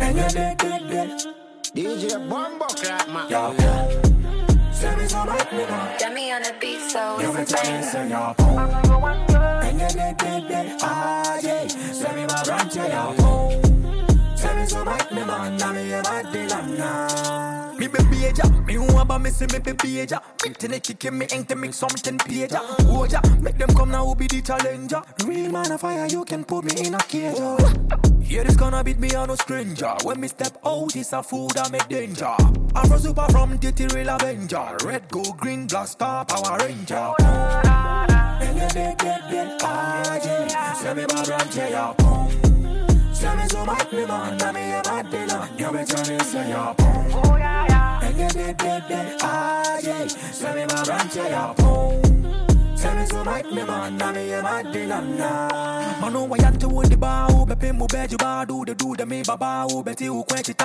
and you dead. DJ Bumbo Clap, man. Your say me so make me know. Get me on the beat, so You it's be a trying to bang. say your phone. And you dead. Ah, yeah. Say me my branch, your phone. Say me so make me man, now me a bad deal, nah. Me be beja, me who about me say me be beja. Me tell it kick me ain't to make something pager. Oh ja, make them come now who be the challenger. Real man of fire, you can put me in a cage. Yeah, this gonna beat me on no stranger. When me step out, it's a food I make danger. I'm a super from Titty Real Avenger. Red, gold, green, black star, Power Ranger. And you dead, ah yeah. Say me my branch, your phone. Say me so much me man, now me a bad dealer. You better me say your phone. And you dead, ah yeah. Say me my branch, your phone. Say me so much me man, now me a bad dealer, nah. Man, no way to hold the bar, who be pay mo bed, you bar, do the me baba, who bet you quench it,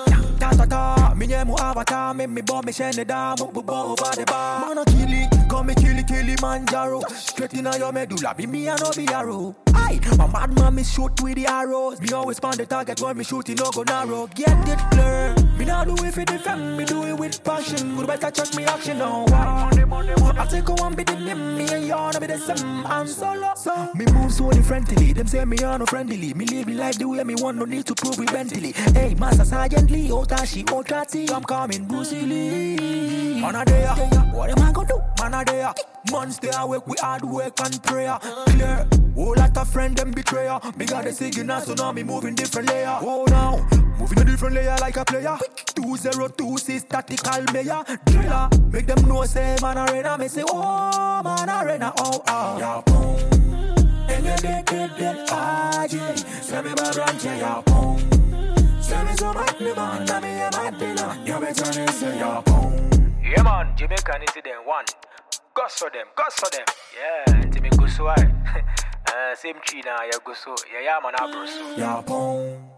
ta. Me name mo avatar, me bomb, me shine the dam, mo over the bar. Man, I kill it, come me kill Manjaro. Straight in your medulla, be me and no be arrow. Aye, my madman me shoot with the arrows. Me always find the target when me shooting no go narrow. Get it clear. Me now do it for the fam, me do it with passion. Good better check me action now. I take one bit in him, me and you wanna be the same. I'm solo, so me move so differently. Them say me are no friendly. Me live life the way me want, no need to prove it mentally. Hey, Master Sergeant Lee, Otashi, Otati, I'm coming, Bruce Lee. Man a day, what am I gonna do? Man a day, man stay awake, we hard work and prayer. Clear, whole lot of friend them betrayer. Me got the signal, so now me moving different layer. Oh now, moving a different layer like a player. 2026 tactical mayor. Driller, make them know say man arena. Me say oh man arena, oh. Ya boom, and you dead, ah yeah. Say me my branch, ya boom. Say me so much me man, now me a bad dealer. You better me say ya boom. Yeah man, Jamaican incident one. Goss for them. Yeah, until me go so high. Same tree now, you go so. Yeah man, I bro so. Ya boom.